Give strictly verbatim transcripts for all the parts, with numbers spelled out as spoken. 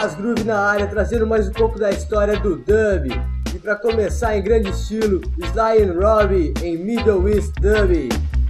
Faz Groove na área, trazendo mais um pouco da história do dub. E para começar em grande estilo, Sly and Robbie em Middle East Dub.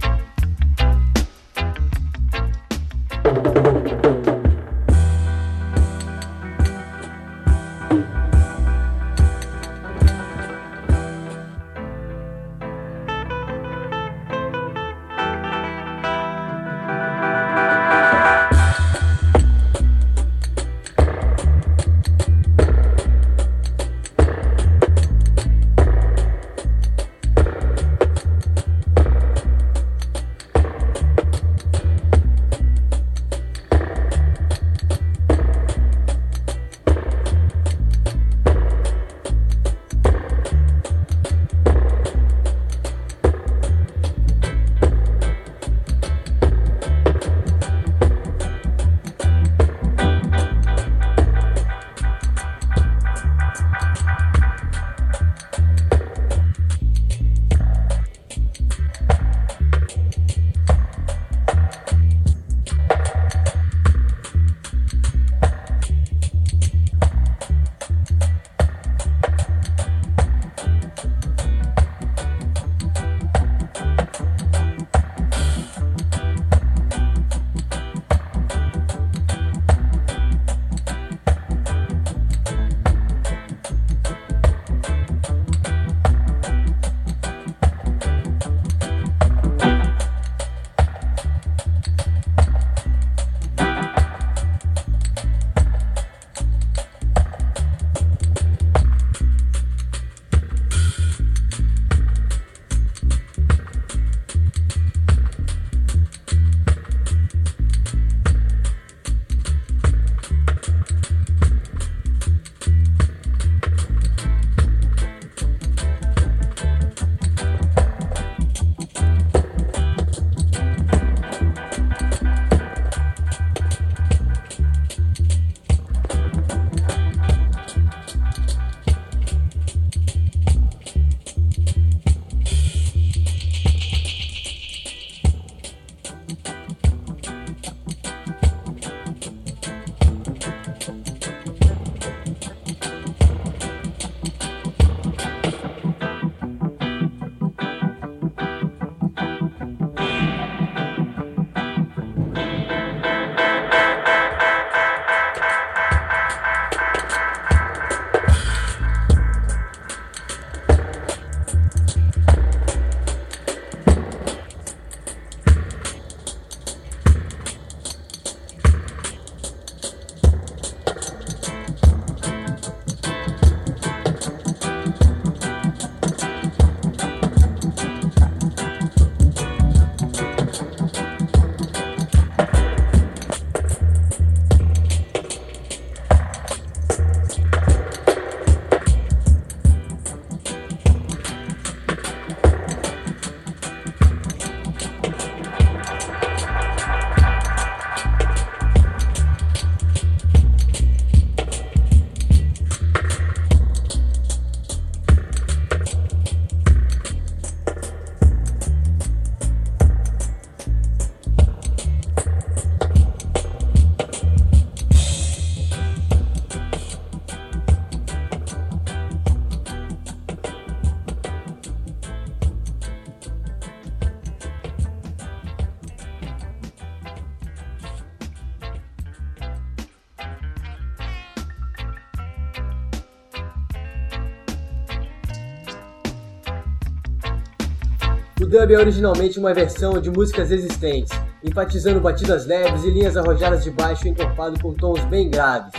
O dub é originalmente uma versão de músicas existentes, enfatizando batidas leves e linhas arrojadas de baixo encorpado com tons bem graves.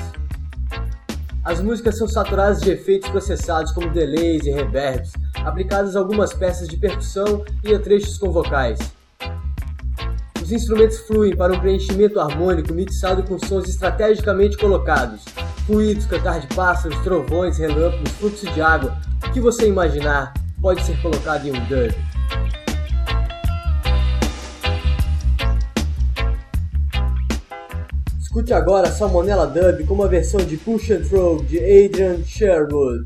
As músicas são saturadas de efeitos processados como delays e reverbs, aplicados a algumas peças de percussão e a trechos com vocais. Os instrumentos fluem para um preenchimento harmônico mixado com sons estrategicamente colocados, ruídos, cantar de pássaros, trovões, relâmpagos, fluxo de água, o que você imaginar pode ser colocado em um dub. Escute agora Salmonella Dub com uma versão de Push and Throw de Adrian Sherwood.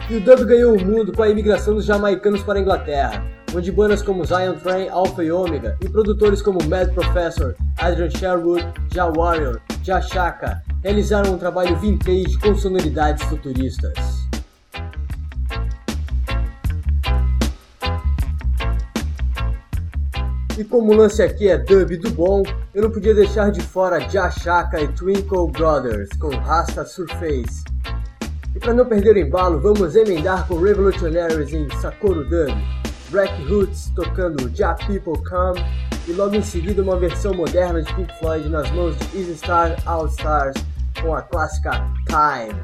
E o dub ganhou o mundo com a imigração dos jamaicanos para a Inglaterra, onde bandas como Zion Train, Alpha e Omega e produtores como Mad Professor, Adrian Sherwood, Ja Warrior, Ja Shaka realizaram um trabalho vintage com sonoridades futuristas. E como o lance aqui é dub do bom, eu não podia deixar de fora Ja Shaka e Twinkle Brothers com Rasta Surface. E para não perder o embalo, vamos emendar com Revolutionaries em Sakura Dub, Black Roots tocando Ja People Come e logo em seguida uma versão moderna de Pink Floyd nas mãos de Easy Star All Stars com a clássica Time.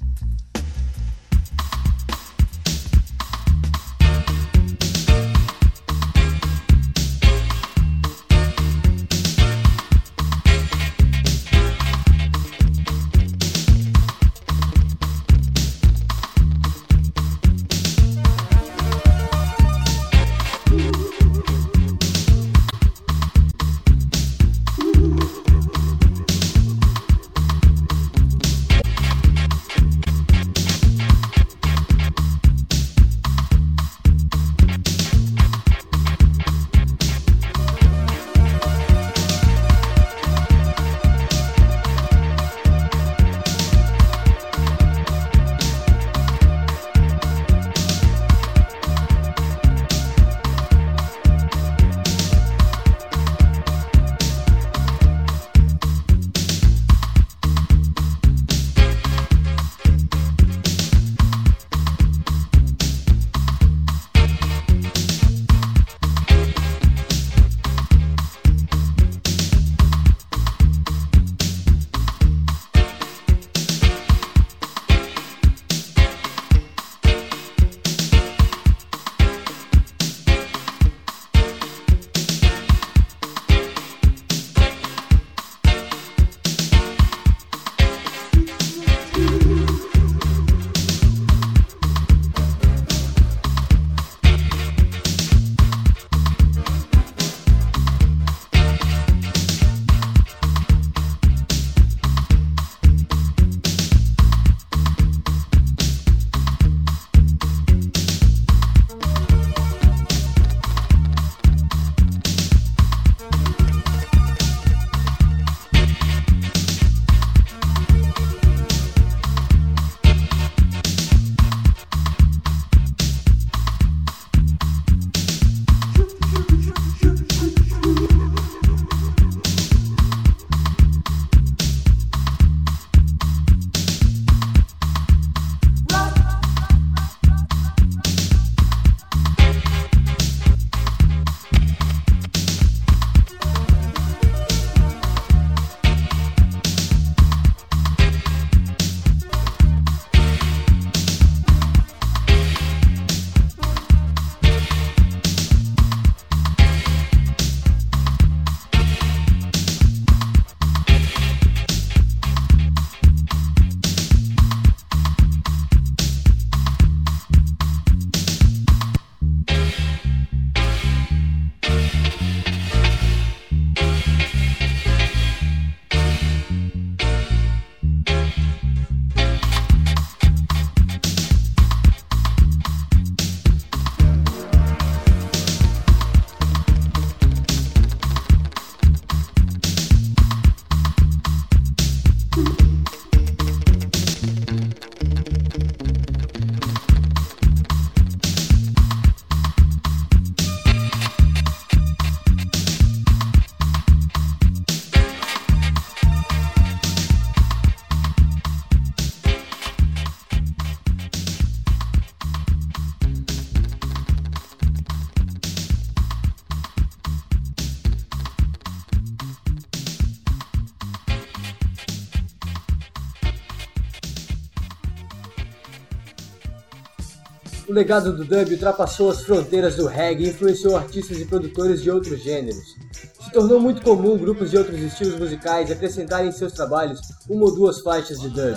O legado do dub ultrapassou as fronteiras do reggae e influenciou artistas e produtores de outros gêneros. Se tornou muito comum grupos de outros estilos musicais acrescentarem em seus trabalhos uma ou duas faixas de dub.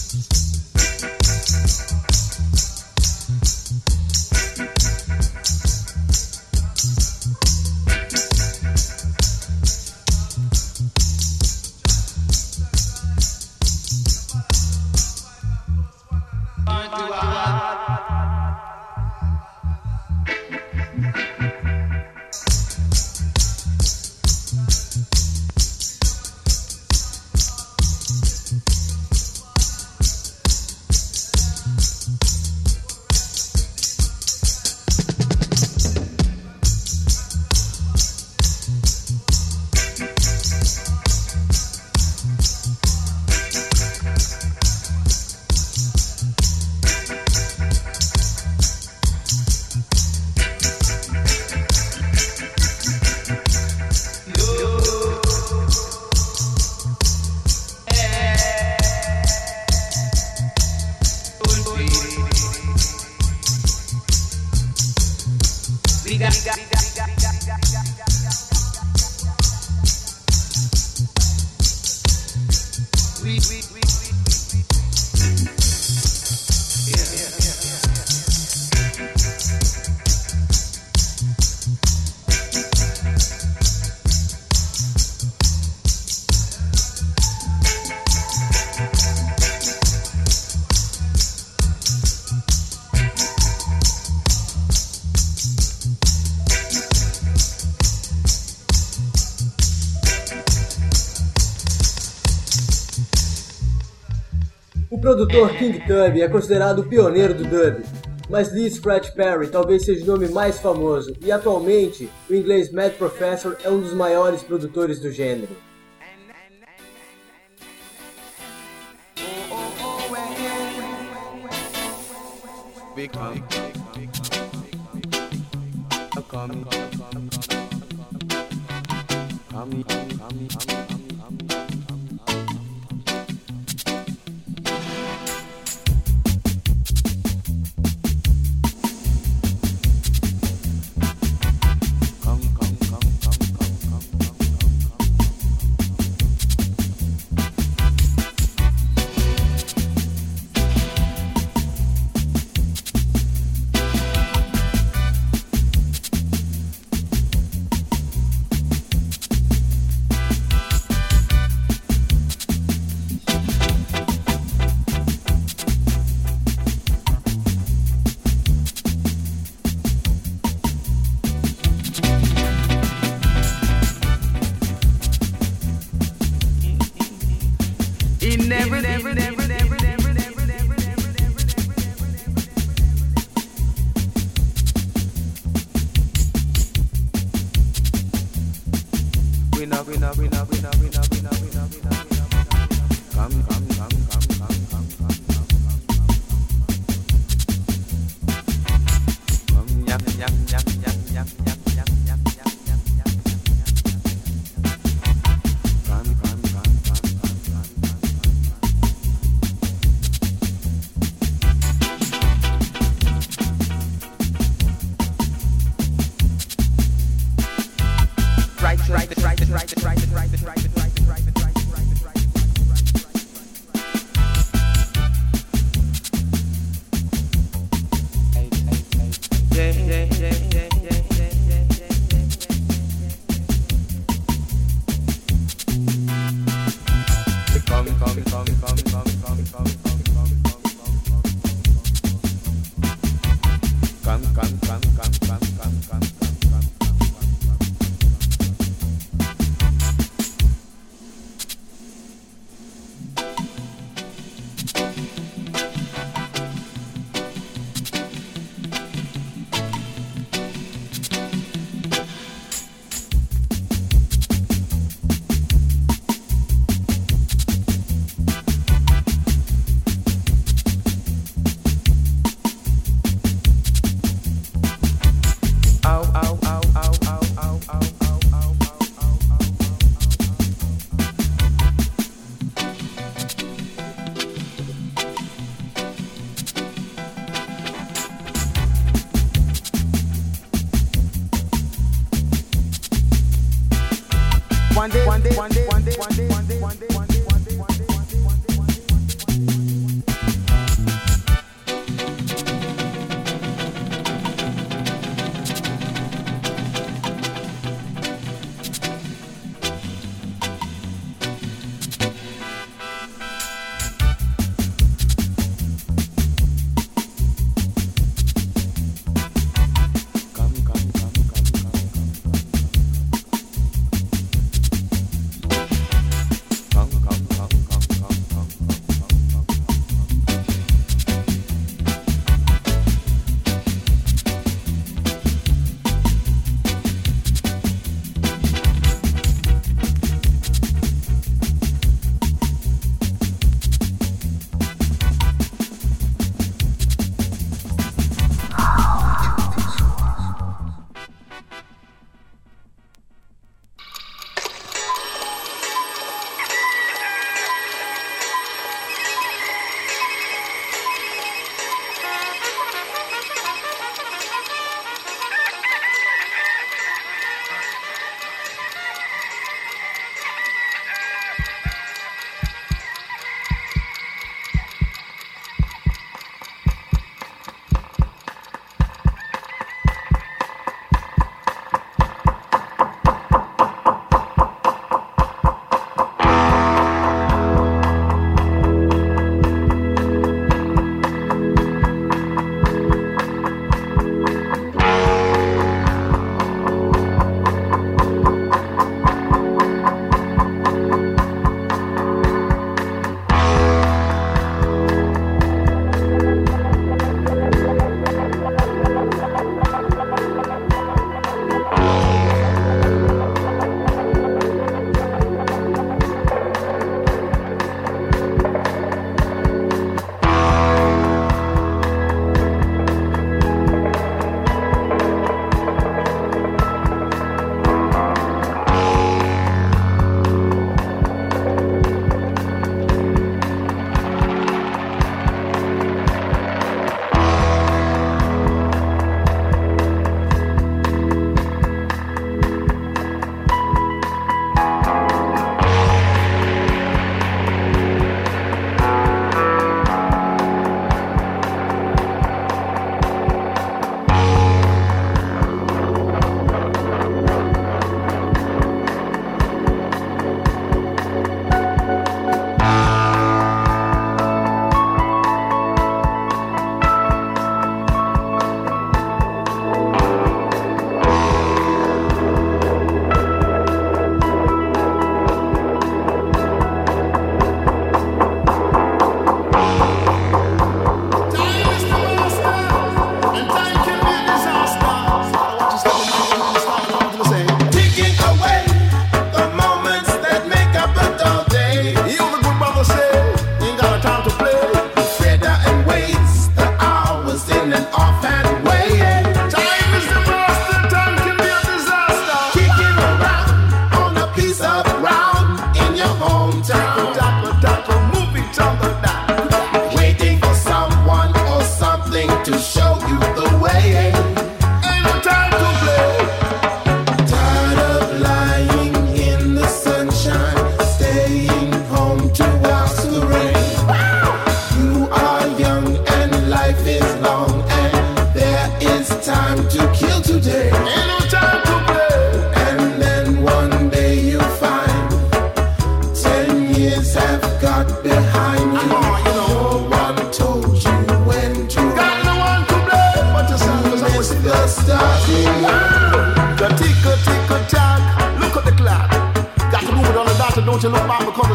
O produtor King Tubby é considerado o pioneiro do dub, mas Lee Scratch Perry talvez seja o nome mais famoso, e atualmente o inglês Mad Professor é um dos maiores produtores do gênero.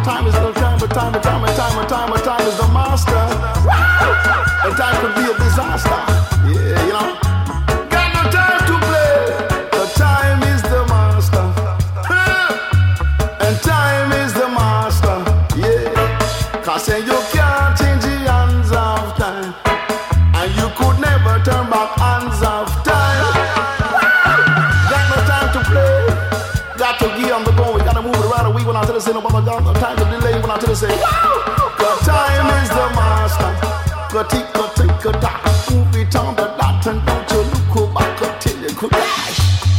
time is the time, but time, but time, but time, but time, but time is the master. And time could be a disaster. Yeah, you know. Got no time to play. The time is the master. And time is the master. Yeah. Cause you can't change the hands of time. And you could never turn back hands of time. Got no time to play. Got to get on the go. We gotta move it around. We went out to the center, but I got no time to delay. When I to the say, the time is the master. Go tick, go tick, go tack. Move it on the dot and don't you look back until you could die.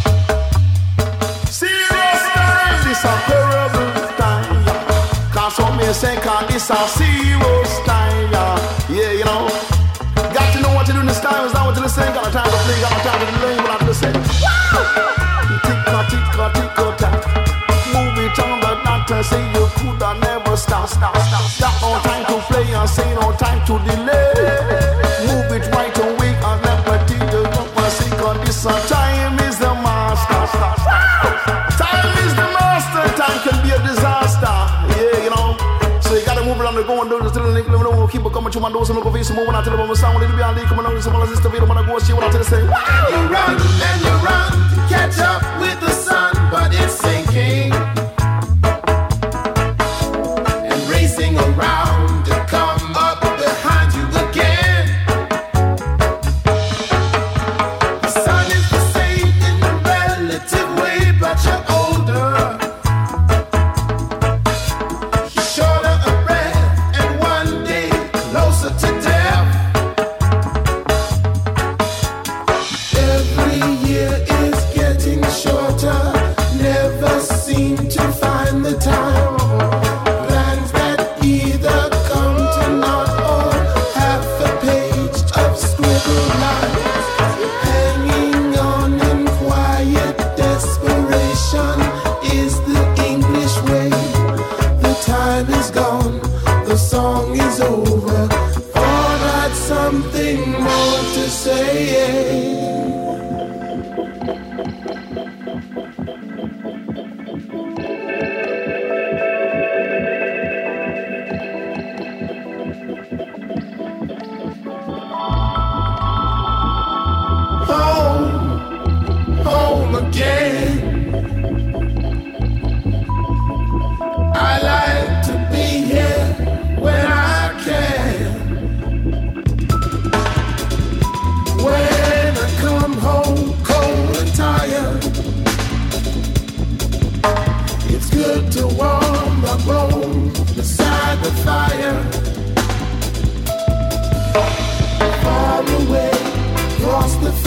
Serious time, this a terrible time. Cause some may say, cause this a serious time. Yeah, you know. Got to know what to do in this time. Is that what you're saying? Got no time to play, got no time to delay. When I to the say, tick, go tick, go tick, go tack. Move it on the dot and say you could have never stop, stop, stop. Got no time to play and say no time to delay. Move it right away and never till you don't want to see. Cause this time is the master. Time is the master. Time can be a disaster. Yeah, you know. So you gotta move around the go and do this to the link. Let me know. Keep it coming to my doors and look over some more. When I tell them I'm sound, it'll be on the come on. Someone else is the video. When I go, she when I tell the say, you run and you run to catch up with the sun, but it's sinking. Racing around to come up behind you again. The sun is the same in a relative way, but you're older. You're shorter of breath and one day closer to death. Every year is getting shorter. Never seem to find the time. Far away, across the